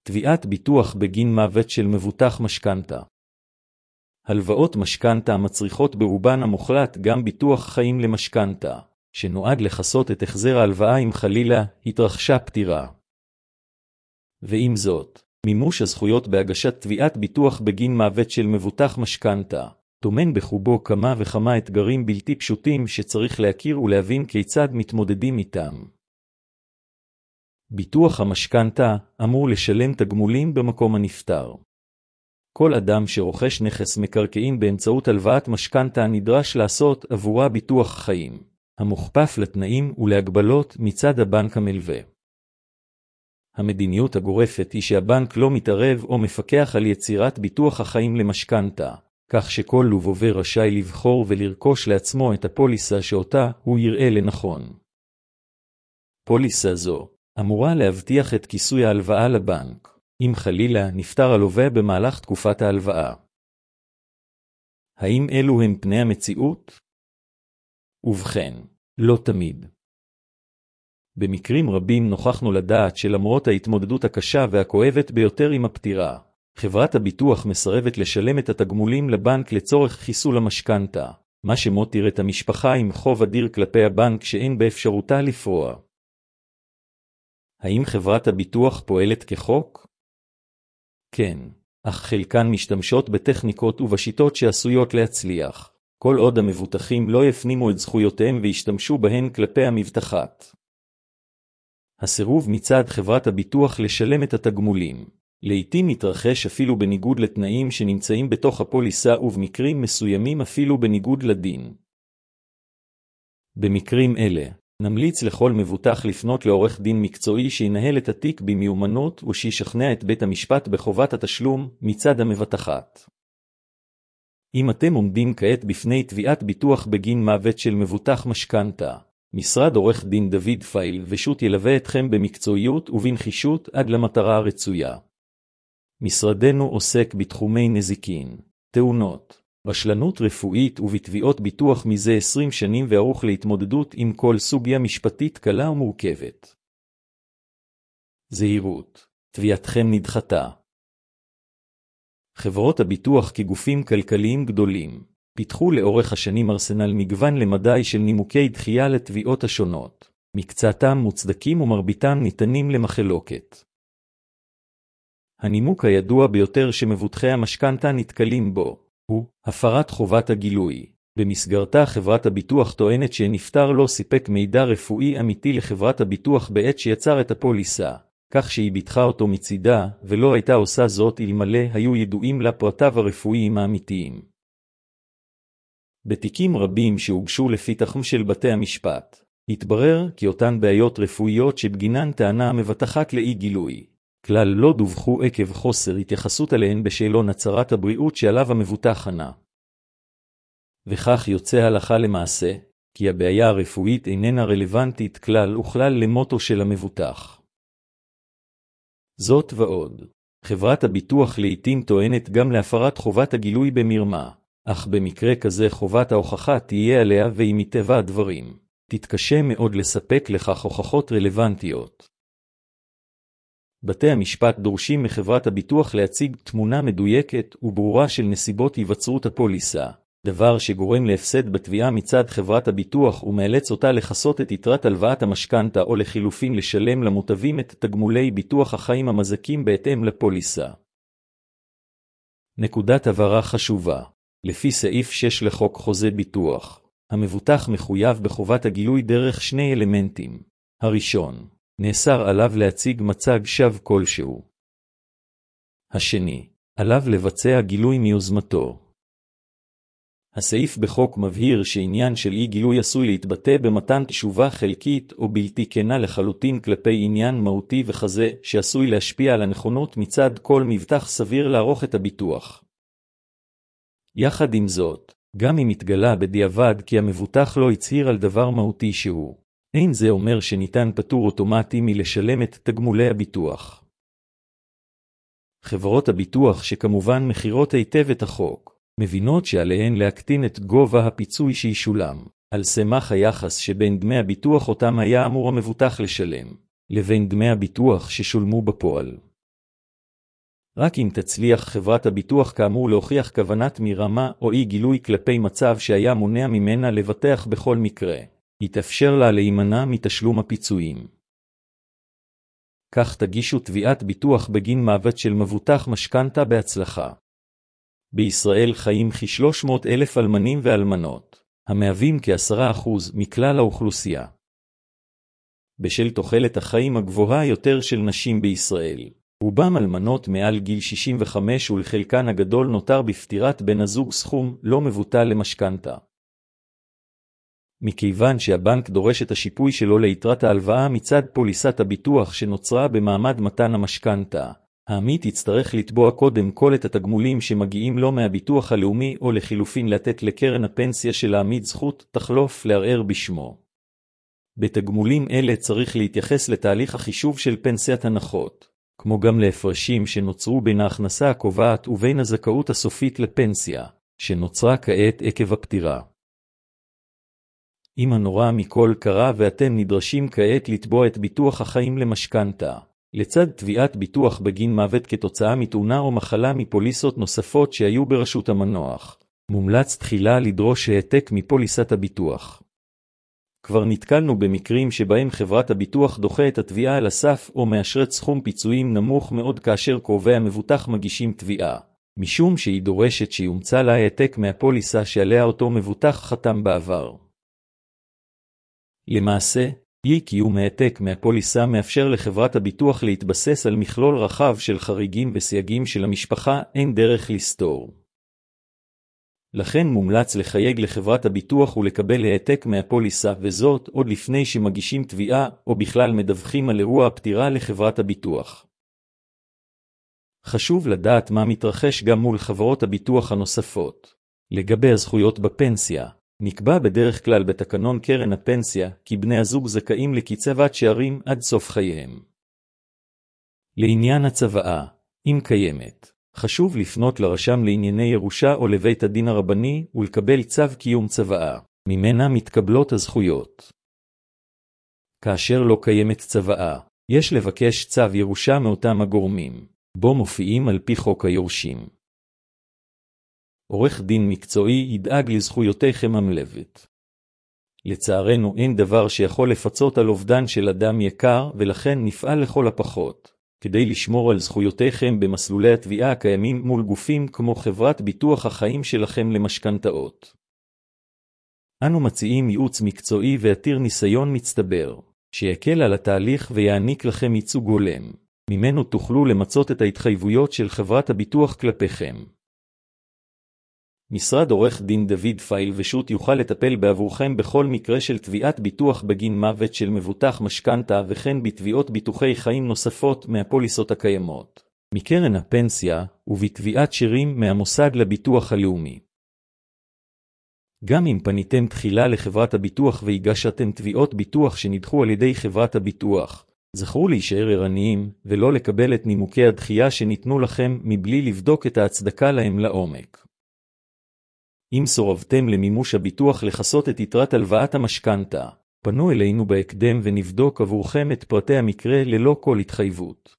תביעת ביטוח בגין מוות של מבוטח משכנתה. הלוואות משכנתה מצריכות ברובן המוחלט גם ביטוח חיים למשכנתה, שנועד לכסות את החזר ההלוואה אם חלילה התרחשה פטירה. ועם זאת, מימוש הזכויות בהגשת תביעת ביטוח בגין מוות של מבוטח משכנתה, טומן בחובו כמה וכמה אתגרים בלתי פשוטים שצריך להכיר ולהבין כיצד מתמודדים איתם. ביטוח המשכנתה אמור לשלם תגמולים במקום הנפטר. כל אדם שרוכש נכס מקרקעין באמצעות הלוואת משכנתה נדרש לעשות עבורה ביטוח חיים, המוכפף לתנאים ולהגבלות מצד הבנק המלווה. המדיניות הגורפת היא שהבנק לא מתערב או מפקח על יצירת ביטוח החיים למשכנתה, כך שכל לווה רשאי לבחור ולרכוש לעצמו את הפוליסה שאותה הוא יראה לנכון. פוליסה זו אמורה להבטיח את כיסוי ההלוואה לבנק, אם חלילה נפטר הלווה במהלך תקופת ההלוואה. האם אלו הם פני המציאות? ובכן, לא תמיד. במקרים רבים נוכחנו לדעת שלמרות ההתמודדות הקשה והכואבת ביותר עם הפטירה, חברת הביטוח מסרבת לשלם את התגמולים לבנק לצורך חיסול המשכנתה, מה שמותיר את המשפחה עם חוב אדיר כלפי הבנק שאין באפשרותה לפרוע. האם חברת הביטוח פועלת כחוק? כן, אך חלקן משתמשות בטכניקות ובשיטות שעשויות להצליח, כל עוד המבוטחים לא יפנימו את זכויותיהם וישתמשו בהן כלפי המבטחת. הסירוב מצד חברת הביטוח לשלם את התגמולים לעתים מתרחש אפילו בניגוד לתנאים שנמצאים בתוך הפוליסה ובמקרים מסוימים אפילו בניגוד לדין. במקרים אלה, נמליץ לכל מבוטח לפנות לעורך דין מקצועי שינהל את התיק במיומנות ושישכנע את בית המשפט בחובת התשלום מצד המבטחת. אם אתם עומדים כעת בפני תביעת ביטוח בגין מוות של מבוטח משכנתה, משרד עורך דין דוד פייל ושות ילווה אתכם במקצועיות ובנחישות עד למטרה הרצויה. משרדנו עוסק בתחומי נזיקין, תאונות, רשלנות רפואית ובתביעות ביטוח מזה 20 שנים וערוך להתמודדות עם כל סוגיה משפטית קלה ומורכבת. זהירות, תביעתכם נדחתה. חברות הביטוח כגופים כלכליים גדולים, פיתחו לאורך השנים ארסנל מגוון למדי של נימוקי דחייה לתביעות השונות, מקצתם מוצדקים ומרביתם ניתנים למחלוקת. הנימוק הידוע ביותר שמבוטחי המשכנתה נתקלים בו, הוא הפרת חובת הגילוי. במסגרתה חברת הביטוח טוענת שנפטר לא סיפק מידע רפואי אמיתי לחברת הביטוח בעת שיצר את הפוליסה, כך שהיא ביטחה אותו מצידה ולא הייתה עושה זאת אלמלא היו ידועים לה פרטיו הרפואיים האמיתיים. בתיקים רבים שהוגשו לפתחם של בתי המשפט, התברר כי אותן בעיות רפואיות שבגינן טענה המבטחת לאי גילוי, כלל לא דווחו עקב חוסר התייחסות אליהן בשאלון הצהרת הבריאות שעליו המבוטח ענה. וכך יוצא הלכה למעשה, כי הבעיה הרפואית איננה רלוונטית כלל וכלל למוטו של המבוטח. זאת ועוד, חברת הביטוח לעתים טוענת גם להפרת חובת הגילוי במרמה, אך במקרה כזה חובת ההוכחה תהיה עליה והיא מטבע הדברים, תתקשה מאוד לספק לכך הוכחות רלוונטיות. בתי המשפט דורשים מחברת הביטוח להציג תמונה מדויקת וברורה של נסיבות היווצרות הפוליסה, דבר שגורם להפסד בתביעה מצד חברת הביטוח ומאלץ אותה לחסות את יתרת הלוואת המשכנתה או לחילופין לשלם למוטבים את תגמולי ביטוח החיים המזכים בהתאם לפוליסה. נקודת הבהרה חשובה. לפי סעיף 6 לחוק חוזה ביטוח, המבוטח מחויב בחובת הגילוי דרך שני אלמנטים. הראשון, נאסר עליו להציג מצג שווא כלשהו. השני, עליו לבצע גילוי מיוזמתו. הסעיף בחוק מבהיר שעניין של אי גילוי עשוי להתבטא במתן תשובה חלקית או בלתי כנה לחלוטין כלפי עניין מהותי וכזה שעשוי להשפיע על הנכונות מצד כל מבטח סביר לערוך את הביטוח. יחד עם זאת, גם אם התגלה בדיעבד כי המבוטח לא הצהיר על דבר מהותי שהוא, אין זה אומר שניתן פטור אוטומטי מלשלם את תגמולי הביטוח. חברות הביטוח שכמובן מכירות היטב את החוק, מבינות שעליהן להקטין את גובה הפיצוי שישולם, על סמך היחס שבין דמי הביטוח אותם היה אמור המבוטח לשלם, לבין דמי הביטוח ששולמו בפועל. רק אם תצליח חברת הביטוח כאמור להוכיח כוונת מרמה או אי גילוי כלפי מצב שהיה מונע ממנה לבטח בכל מקרה, יתאפשר לה להימנע מתשלום הפיצויים. כך תגישו תביעת ביטוח בגין מוות של מבוטח משכנתה בהצלחה. בישראל חיים כ-300,000 אלמנים ואלמנות, המהווים כ10% מכלל האוכלוסייה. בשל תוחלת החיים הגבוהה יותר של נשים בישראל, רובם אלמנות מעל גיל 65 ולחלקן הגדול נותר בפטירת בן הזוג סכום לא מבוטל למשכנתה. מכיוון שהבנק דורש את השיפוי שלו ליתרת ההלוואה מצד פוליסת הביטוח שנוצרה במעמד מתן המשכנתה, העמית יצטרך לתבוע קודם כל את התגמולים שמגיעים לו מהביטוח הלאומי או לחילופין לתת לקרן הפנסיה של העמית זכות תחלוף לערער בשמו. בתגמולים אלה צריך להתייחס לתהליך החישוב של פנסיית הנחות, כמו גם להפרשים שנוצרו בין ההכנסה הקובעת ובין הזכאות הסופית לפנסיה, שנוצרה כעת עקב הפטירה. אם הנורא מכל קרה ואתם נדרשים כעת לתבוע את ביטוח החיים למשכנתה, לצד תביעת ביטוח בגין מוות כתוצאה מתאונה או מחלה מפוליסות נוספות שהיו ברשות המנוח, מומלץ תחילה לדרוש העתק מפוליסת הביטוח. כבר נתקלנו במקרים שבהם חברת הביטוח דוחה את התביעה על הסף או מאשרת סכום פיצויים נמוך מאוד כאשר קרובי המבוטח מגישים תביעה, משום שהיא דורשת שיומצא לה העתק מהפוליסה שעליה אותו מבוטח חתם בעבר. למעשה, אי קיום העתק מהפוליסה מאפשר לחברת הביטוח להתבסס על מכלול רחב של חריגים וסייגים של המשפחה, אין דרך לסתור. לכן מומלץ לחייג לחברת הביטוח ולקבל העתק מהפוליסה, וזאת עוד לפני שמגישים תביעה או בכלל מדווחים על אירוע הפטירה לחברת הביטוח. חשוב לדעת מה מתרחש גם מול חברות הביטוח הנוספות. לגבי הזכויות בפנסיה, נקבע בדרך כלל בתקנון קרן הפנסיה כי בני הזוג זכאים לקצבת שאירים עד סוף חייהם. לעניין הצוואה, אם קיימת, חשוב לפנות לרשם לענייני ירושה או לבית הדין הרבני ולקבל צו קיום צוואה, ממנה מתקבלות הזכויות. כאשר לא קיימת צוואה, יש לבקש צו ירושה מאותם הגורמים, בו מופיעים על פי חוק היורשים. עורך דין מקצועי ידאג לזכויותיכם המלוות. לצערנו אין דבר שיכול לפצות על אובדן של אדם יקר, ולכן נפעל לכל הפחות, כדי לשמור על זכויותיכם במסלולי התביעה הקיימים מול גופים כמו חברת ביטוח החיים שלכם למשכנתאות. אנו מציעים ייעוץ מקצועי ועתיר ניסיון מצטבר, שיקל על התהליך ויעניק לכם ייצוג הולם, ממנו תוכלו למצות את ההתחייבויות של חברת הביטוח כלפיכם. משרד עורך דין דוד פייל ושות יוכל לטפל בעבורכם בכל מקרה של תביעת ביטוח בגין מוות של מבוטח משכנתה וכן בתביעות ביטוחי חיים נוספות מהפוליסות הקיימות, מקרן הפנסיה ובתביעת שירים מהמוסד לביטוח הלאומי. גם אם פניתם תחילה לחברת הביטוח והגשתם תביעות ביטוח שנדחו על ידי חברת הביטוח, זכרו להישאר ערניים ולא לקבל את נימוקי הדחייה שניתנו לכם מבלי לבדוק את ההצדקה להם לעומק. אם סורבתם למימוש הביטוח לחסות את יתרת הלוואת המשכנתה, פנו אלינו בהקדם ונבדוק עבורכם את פרטי המקרה ללא כל התחייבות.